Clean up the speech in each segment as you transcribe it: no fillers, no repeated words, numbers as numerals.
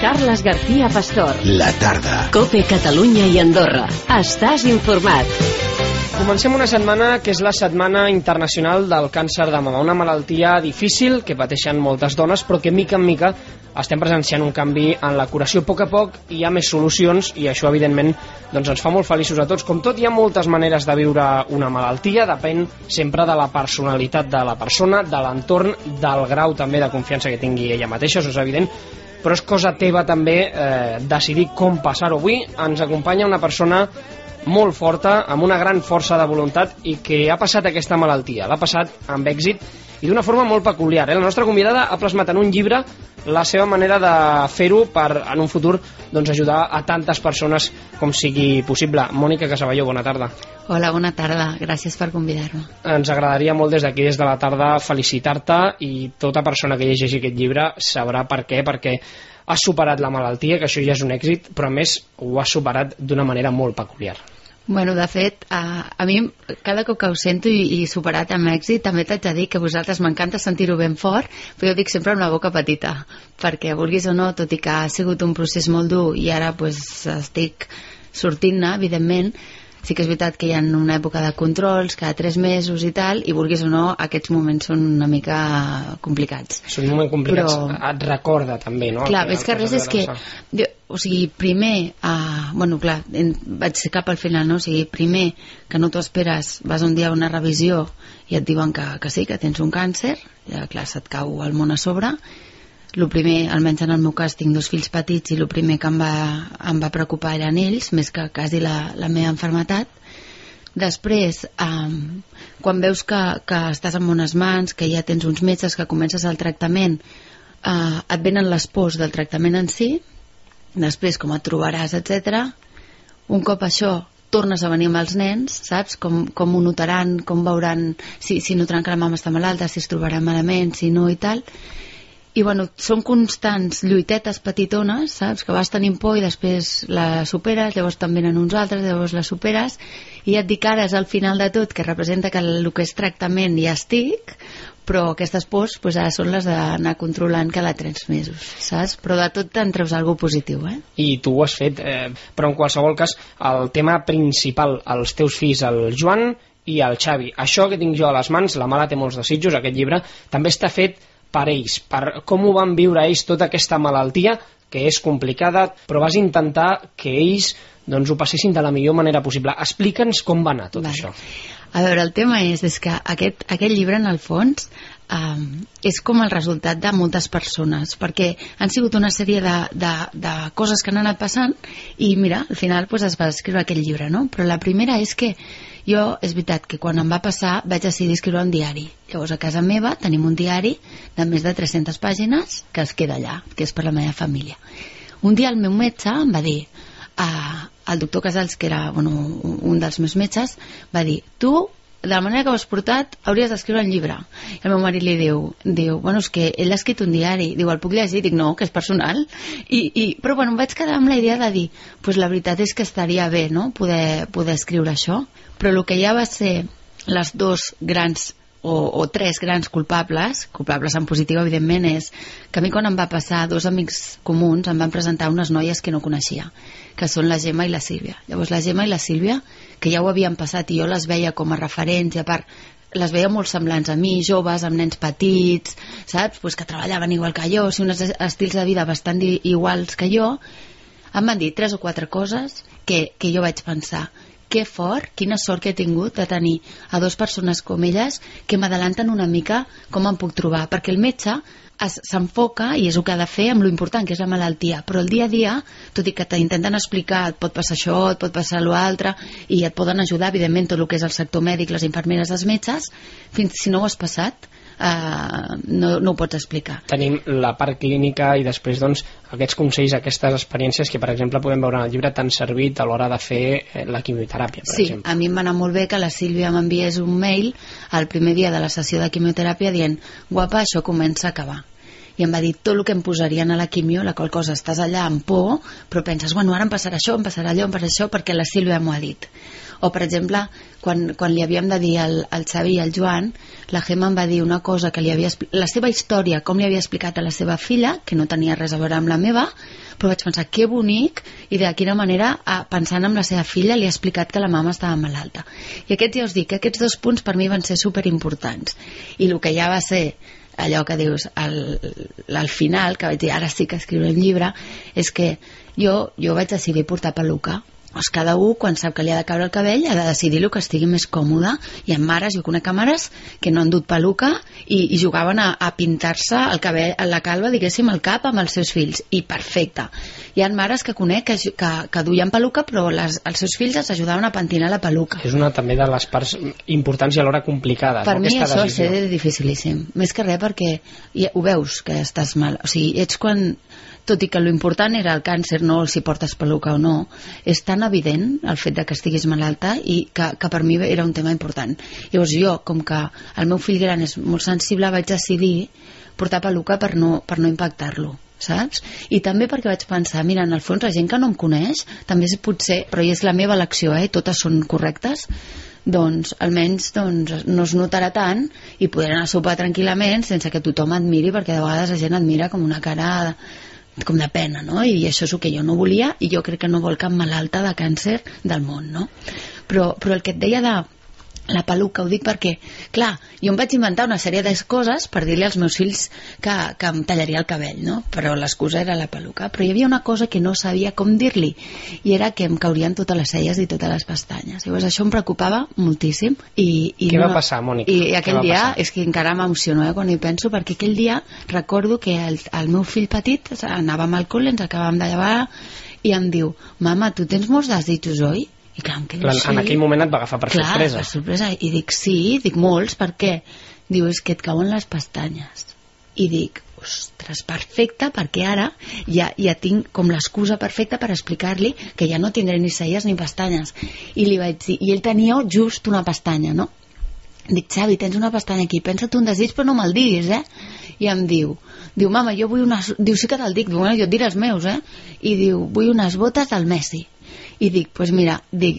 Carles García Pastor. La tarda. COPE Catalunya i Andorra. Estàs informat. Comencem una setmana que és la Setmana Internacional del Càncer de Mama, una malaltia difícil que pateixen moltes dones, però que mica en mica estem presenciant un canvi en la curació. A poc hi ha més solucions i això evidentment doncs ens fa molt feliços a tots. Com tot, hi ha moltes maneres de viure una malaltia, depèn sempre de la personalitat de la persona, de l'entorn, del grau també de confiança que tingui ella mateixa, això és evident, però és cosa teva també decidir com passar-ho. Avui ens acompanya una persona molt forta, amb una gran força de voluntat i que ha passat aquesta malaltia, l'ha passat amb èxit i d'una forma molt peculiar. La nostra convidada ha plasmat en un llibre la seva manera de fer-ho per, en un futur, doncs, ajudar a tantes persones com sigui possible. Mònica Casaballó, bona tarda. Hola, bona tarda. Gràcies per convidar-me. Ens agradaria molt des d'aquí, des de la tarda, felicitar-te, i tota persona que llegeixi aquest llibre sabrà per què, perquè has superat la malaltia, que això ja és un èxit, però a més ho has superat d'una manera molt peculiar. Bueno, de fet, a mi cada cop que ho sento i superat amb èxit, també t'haig de dir que a vosaltres m'encanta sentir-ho ben fort, però jo dic sempre amb la boca petita, perquè vulguis o no, tot i que ha sigut un procés molt dur i ara pues, estic sortint-ne, evidentment, sí que és veritat que hi ha una època de controls cada 3 mesos i tal, i vulguis o no, aquests moments són una mica complicats. Són moments complicats, però et recorda també, no? Clar, més que res és que jo, o sigui, primer bueno, clar, vaig ser cap al final, no? O sigui, primer que no t'ho esperes, vas un dia a una revisió i et diuen que sí, que tens un càncer, ja clar, se't cau el món a sobre. El primer, almenys en el meu cas, tinc 2 fills petits i el primer que em va preocupar eren ells, més que quasi la meva malaltia. Després, quan veus que estàs en bones mans, que ja tens uns metges, que comences el tractament, et venen les pors del tractament en si, després com et trobaràs, etc. Un cop això, tornes a venir amb els nens, saps? Com ho notaran, com veuran, si notaran que la mama està malalta, si es trobaran malament, si no i tal. I bueno, són constants lluitetes petitones, saps? Que vas tenint por i després la superes, llavors te'n venen uns altres, llavors la superes, i ja et dic ara és al final de tot, que representa que el que és tractament ja estic, però aquestes pors pues, ara són les d'anar controlant cada 3 mesos, saps? Però de tot te'n treus alguna positiu, eh? I tu ho has fet, però en qualsevol cas el tema principal, els teus fills, el Joan i el Xavi, això que tinc jo a les mans, La mala té molts desitjos, aquest llibre, també està fet per ells, per com ho van viure ells tota aquesta malaltia, que és complicada, però vas intentar que ells doncs, ho passessin de la millor manera possible. Explica'ns com va anar tot això. A veure, el tema és que aquest llibre, en el fons, és com el resultat de moltes persones, perquè han sigut una sèrie de coses que han anat passant i mira, al final pues, es va escriure aquest llibre, no? Però la primera és que jo, és veritat que quan em va passar vaig decidir escriure un diari. Llavors a casa meva tenim un diari de més de 300 pàgines que es queda allà, que és per la meva família. Un dia el meu metge em va dir, el doctor Casals, que era un dels meus metges, va dir, tu, de la manera que ho has portat, hauries d'escriure un llibre. I el meu marit li diu, bueno, és que ell ha escrit un diari. Diu, el puc llegir? Dic, no, que és personal. Però bueno, em vaig quedar amb la idea de dir, pues la veritat és que estaria bé, no?, poder escriure això. Però el que ja va ser les 2 grans o 3 grans culpables en positiu, evidentment, és que a mi quan em va passar, 2 amics comuns em van presentar unes noies que no coneixia, que són la Gemma i la Sílvia. Llavors la Gemma i la Sílvia, que ja ho havien passat i jo les veia com a referents, i a part les veia molt semblants a mi, joves, amb nens petits, saps? Pues que treballaven igual que jo, uns estils de vida bastant iguals que jo, em van dir 3 o 4 coses que jo vaig pensar, que fort, quina sort que he tingut de tenir a 2 persones com elles que m'adelanten una mica com em puc trobar, perquè el metge s'enfoca, i és el que ha de fer, amb lo important que és la malaltia, però el dia a dia, tot i que t'intenten explicar, et pot passar això, et pot passar l'altre, i et poden ajudar, evidentment, tot el que és el sector mèdic, les infermeres, els metges, fins si no ho has passat, no ho pots explicar. Tenim la part clínica i després doncs, aquests consells, aquestes experiències que per exemple podem veure en el llibre t'han servit a l'hora de fer la quimioteràpia, per exemple. Sí, a mi em va anar molt bé que la Sílvia m'enviés un mail el primer dia de la sessió de quimioteràpia dient, guapa, això comença a acabar. I em va dir tot el que em posarien a la quimio, la qual cosa estàs allà amb por, però penses, bueno, ara em passarà això, em passarà allò, em passarà això, perquè la Sílvia m'ho ha dit. O, per exemple, quan li havíem de dir al Xavi i al Joan, la Gemma em va dir una cosa que la seva història, com li havia explicat a la seva filla, que no tenia res a veure amb la meva, però vaig pensar, que bonic, i de quina manera, pensant en la seva filla, li ha explicat que la mama estava malalta. I aquests, ja us dic, aquests 2 punts per mi van ser superimportants. I el que ja va ser allò que dius al final, que vaig dir ara sí que escriuré un llibre, és que jo vaig decidir portar peluca. Doncs cada un, quan sap que li ha de caure el cabell, ha de decidir el que estigui més còmode. Hi ha mares, jo conec mares que no han dut peluca i jugaven a pintar-se el cabell, la calva, diguéssim, al cap amb els seus fills, i perfecte. Hi ha mares que conec que duien peluca, però els seus fills els ajudaven a pentinar la peluca. És una també de les parts importants i alhora complicades. Per mi això és dificilíssim, més que res perquè ho veus que estàs mal, o sigui, ets quan... Tot i que l'important era el càncer, no si portes peluca o no, és tan evident el fet de que estiguis malalta i que per mi era un tema important. Llavors jo, com que el meu fill gran és molt sensible, vaig decidir portar peluca per no impactar-lo, saps? I també perquè vaig pensar, mira, en el fons la gent que no em coneix també potser, però és la meva elecció, totes són correctes, doncs almenys no es notarà tant i podré anar a sopar tranquil·lament sense que tothom admiri, perquè de vegades la gent admira com una cara com de pena, no? I això és el que jo no volia, i jo crec que no vol cap malalta de càncer del món, no? Però el que et deia de la peluca, ho dic perquè, clar, jo em vaig inventar una sèrie de coses per dir-li als meus fills que em tallaria el cabell, no? Però l'excusa era la peluca. Però hi havia una cosa que no sabia com dir-li, i era que em caurien totes les celles i totes les pestanyes. Llavors això em preocupava moltíssim. Què va passar, Mònica? I aquell dia, és que encara m'emociono quan hi penso, perquè aquell dia recordo que el meu fill petit, anàvem al col·le, ens acabàvem de llevar, i em diu, mama, tu tens molts desitjos, oi? I clar, en aquell moment et va agafar per sorpresa. Per sorpresa. I dic, sí, dic molts, per què? Diu, és que et cauen les pestanyes. I dic, ostres, perfecte, perquè ara ja tinc com l'excusa perfecta per explicar-li que ja no tindré ni celles ni pestanyes. I li vaig dir, i ell tenia just una pestanya, no? Dic, Xavi, tens una pestanya aquí, pensa't un desig, però no me'l diguis, I em diu, mama, jo vull unes... Diu, sí que te'l dic, bueno, jo et diré els meus, I diu, vull unes botes del Messi. I dic, pues mira,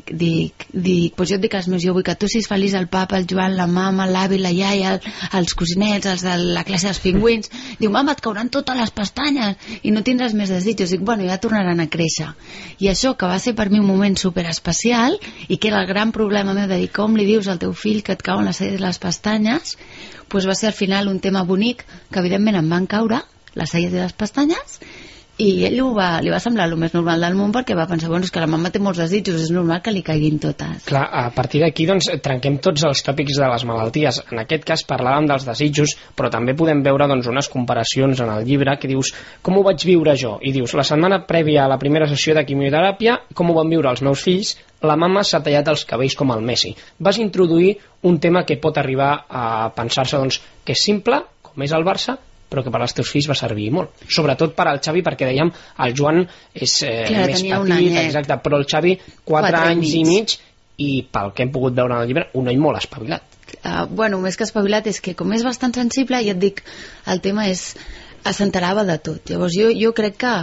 pues jo et dic als meus, jo vull que tu siguis feliç, el papa, el Joan, la mama, l'avi, la iaia, els cosinets, els de la classe dels pingüins. Diu, mama, et cauran totes les pestanyes i no tindràs més desitjos. Dic, bueno, ja tornaran a créixer. I això, que va ser per mi un moment superespecial i que era el gran problema meu de dir, com li dius al teu fill que et cauen les celles i les pestanyes, pues va ser al final un tema bonic que evidentment em van caure les celles i les pestanyes, i ell li va semblar el més normal del món, perquè va pensar, bueno, és que la mama té molts desitjos, és normal que li caiguin totes. Clar, a partir d'aquí doncs trenquem tots els tòpics de les malalties. En aquest cas parlàvem dels desitjos, però també podem veure doncs unes comparacions en el llibre que dius, com ho vaig viure jo? I dius, la setmana prèvia a la primera sessió de quimioteràpia, com ho van viure els meus fills? La mama s'ha tallat els cabells com el Messi. Vas introduir un tema que pot arribar a pensar-se doncs que és simple, com és el Barça, però que per als teus fills va servir molt, sobretot per al Xavi, perquè dèiem, el Joan és més petit, exacte, però el Xavi 4 anys i mig, i pel que hem pogut veure en el llibre, un noi molt espavilat. Bueno, més que espavilat és que com és bastant sensible, ja et dic, el tema s'enterava de tot. Llavors jo crec que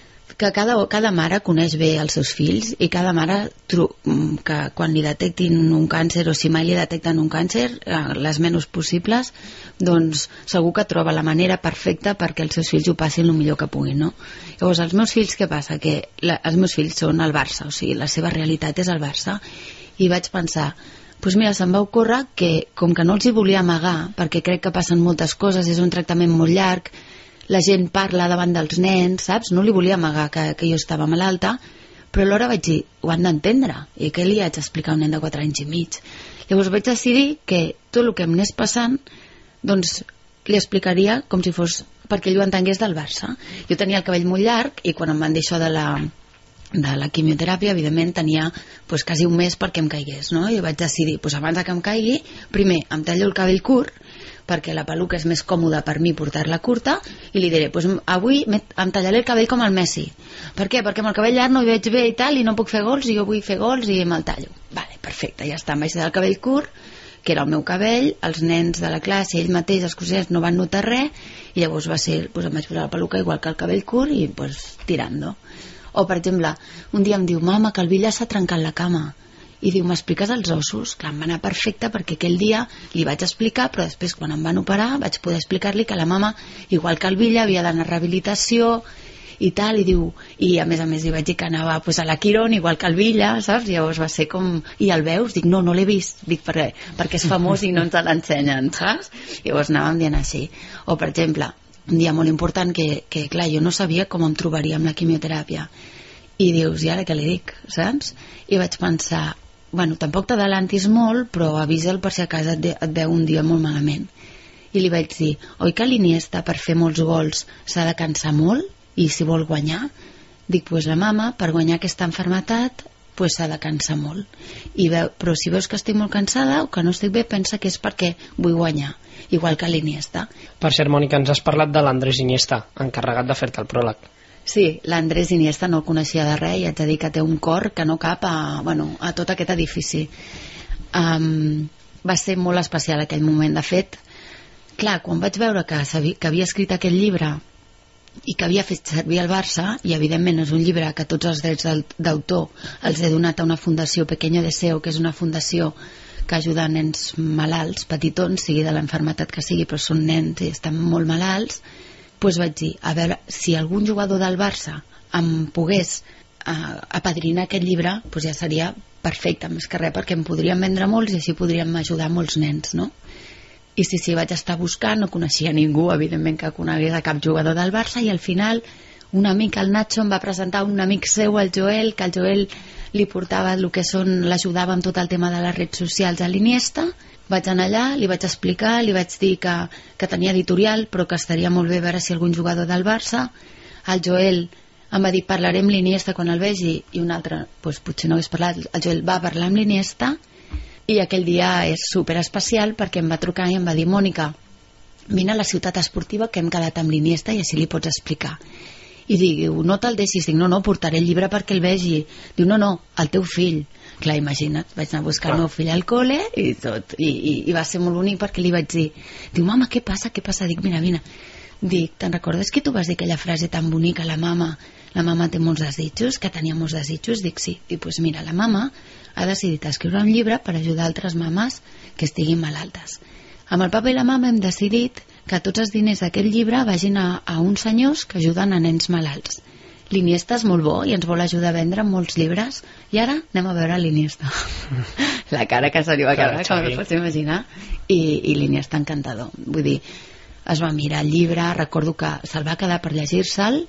cada mare coneix bé els seus fills, i cada mare que quan li detectin un càncer, o si mai li detecten un càncer, les menys possibles, doncs segur que troba la manera perfecta perquè els seus fills ho passin el millor que puguin, no? Llavors, els meus fills, què passa? Que els meus fills són el Barça, o sigui, la seva realitat és el Barça, i vaig pensar, doncs mira, se'm va ocórrer que, com que no els hi volia amagar, perquè crec que passen moltes coses, és un tractament molt llarg, la gent parla davant dels nens, saps? No li volia amagar que jo estava malalta, però alhora vaig dir, ho han d'entendre, i què li haig d'explicar a un nen de 4 anys i mig? Llavors vaig decidir que tot el que em anés passant, doncs li explicaria com si fos perquè ell ho entengués del Barça. Jo tenia el cabell molt llarg, i quan em van dir això de la quimioteràpia, evidentment tenia quasi un mes perquè em caigués, no? I vaig decidir, abans que em caigui, primer em tallo el cabell curt, perquè la peluca és més còmoda per mi portar-la curta, i li diré, avui em tallaré el cabell com el Messi. Per què? Perquè amb el cabell llarg no hi veig bé i tal, i no puc fer gols, i jo vull fer gols i me'l tallo. Vale, perfecte, ja està, em vaig tallar el cabell curt, que era el meu cabell, els nens de la classe, ell mateix, els cosinets, no van notar res, i llavors va ser, em vaig posar la peluca igual que el cabell curt, i tirando. O, per exemple, un dia em diu, mama, que el Villa s'ha trencat la cama. I diu, m'expliques els ossos? Clar, em va anar perfecte, perquè aquell dia li vaig explicar, però després quan em van operar vaig poder explicar-li que la mama, igual que el Villa, havia d'anar a rehabilitació, i tal, i diu, i a més li vaig dir que anava pues, a la Quirón, igual que el Villa, saps? Llavors va ser com, i el veus? Dic, no l'he vist, dic, perquè és famós i no ens l'ensenyen, saps? Llavors anàvem dient així. O, per exemple, un dia molt important que clar, jo no sabia com em trobaria amb la quimioteràpia, i dius, i ara què li dic, saps? I vaig pensar, bueno, tampoc t'adalantis molt, però avisa'l per si a casa et veu un dia molt malament. I li vaig dir, oi que l'Iniesta per fer molts gols s'ha de cansar molt i si vol guanyar? Dic, pues la mama per guanyar aquesta malaltia pues s'ha de cansar molt però si veus que estic molt cansada o que no estic bé, pensa que és perquè vull guanyar, igual que l'Iniesta. Per cert, Mònica, ens has parlat de l'Andrés Iniesta, encarregat de fer-te el pròleg. Sí, l'Andrés Iniesta no el coneixia de res i haig de dir que té un cor que no cap a tot aquest edifici. Va ser molt especial aquell moment. De fet, clar, quan vaig veure que havia escrit aquest llibre i que havia fet servir el Barça, i evidentment és un llibre que tots els drets d'autor els he donat a una fundació Pequeño Deseo, que és una fundació que ajuda nens malalts, petitons, sigui de l'enfermetat que sigui, però són nens i estan molt malalts, doncs vaig dir, a veure, si algun jugador del Barça em pogués apadrinar aquest llibre, doncs ja seria perfecte, més que res, perquè em podrien vendre molts i així podríem ajudar molts nens, no? I sí, vaig estar buscant, no coneixia ningú, evidentment, que conegués a cap jugador del Barça, i al final un amic, el Nacho, em va presentar un amic seu, el Joel, que el Joel li portava el que són, l'ajudava amb tot el tema de les redes socials a l'Iniesta. Vaig anar allà, li vaig explicar, li vaig dir que tenia editorial, però que estaria molt bé veure si algun jugador del Barça. El Joel em va dir, parlaré amb l'Iniesta quan el vegi, i un altre, doncs potser no hagués parlat. El Joel va parlar amb l'Iniesta, i aquell dia és super especial perquè em va trucar i em va dir, Mònica, vine a la ciutat esportiva que hem quedat amb l'Iniesta i així li pots explicar. I diu, no te'l deixis. Dic, no, portaré el llibre perquè el vegi. Diu, no, el teu fill. Clar, imagina't, vaig anar a buscar el meu fill al col·le i tot, i va ser molt bonic perquè li vaig dir, diu, mama, què passa? Dic, vine. Dic, te'n recordes que tu vas dir aquella frase tan bonica, la mama té molts desitjos, que tenia molts desitjos? Dic, sí. Dic, doncs mira, la mama ha decidit escriure un llibre per ajudar altres mames que estiguin malaltes. Amb el papa i la mama hem decidit que tots els diners d'aquest llibre vagin a uns senyors que ajuden a nens malalts. L'Iniesta és molt bo i ens vol ajudar a vendre molts llibres, i ara anem a veure l'Iniesta. La cara que se li va quedar, com no pots imaginar, i l'Iniesta encantador. Vull dir, es va mirar el llibre, recordo que se'l va quedar per llegir-se'l,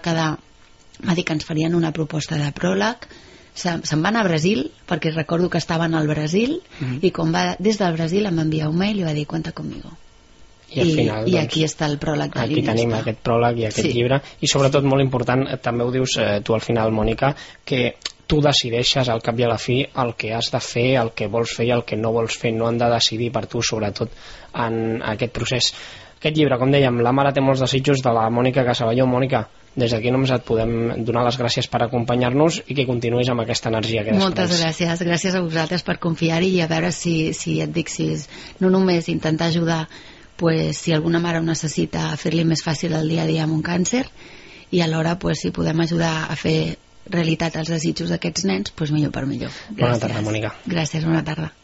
va dir que ens farien una proposta de pròleg, se'n va anar a Brasil, perquè recordo que estaven al Brasil, i quan va des del Brasil em va enviar un mail i va dir, cuenta conmigo. I al final, i aquí està el pròleg de l'Iniesta. Aquí tenim aquest pròleg i aquest llibre, i sobretot molt important, també ho dius tu al final, Mònica, que tu decideixes al cap i a la fi el que has de fer, el que vols fer i el que no vols fer, no han de decidir per tu, sobretot en aquest procés. Aquest llibre, com dèiem, La mare té molts desitjos, de la Mònica Casaballó. Mònica, des d'aquí només et podem donar les gràcies per acompanyar-nos i que continuïs amb aquesta energia que després. Moltes gràcies a vosaltres per confiar-hi, i a veure si et dic, si no només intentar ajudar, pues, si alguna mare ho necessita, a fer-li més fàcil el dia a dia amb un càncer, i alhora pues, si podem ajudar a fer realitat els desitjos d'aquests nens, pues millor per millor. Bona tarda, Mònica. Gràcies, bona tarda.